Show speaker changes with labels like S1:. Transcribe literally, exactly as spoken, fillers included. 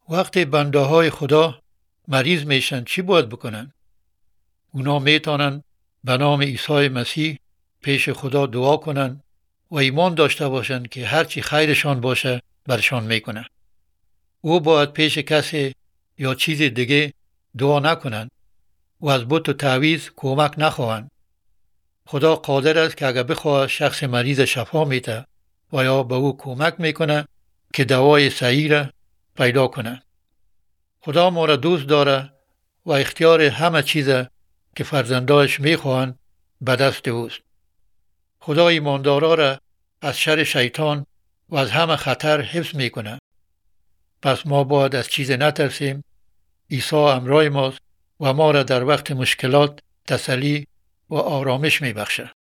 S1: وقتی بنده های خدا مریض میشن چی باید بکنن؟ اونا میتونن به نام عیسی مسیح پیش خدا دعا کنن و ایمان داشته باشن که هرچی خیرشان باشه برشان میکنه. او باید پیش کسی یا چیز دیگه دعا نکنن و از بت و تعویض کمک نخواهند. خدا قادر است که اگر بخواه شخص مریض شفا میده و یا به او کمک میکنه که دوای صحیح را پیدا کنه. خدا ما را دوست داره و اختیار همه چیز که فرزندانش میخواهند به دست اوست. خدا ایماندارا را از شر شیطان و از همه خطر حفظ میکنه. پس ما باید از چیز نترسیم. عیسی همراه ماست و ما را در وقت مشکلات تسلی و آرامش میبخشه.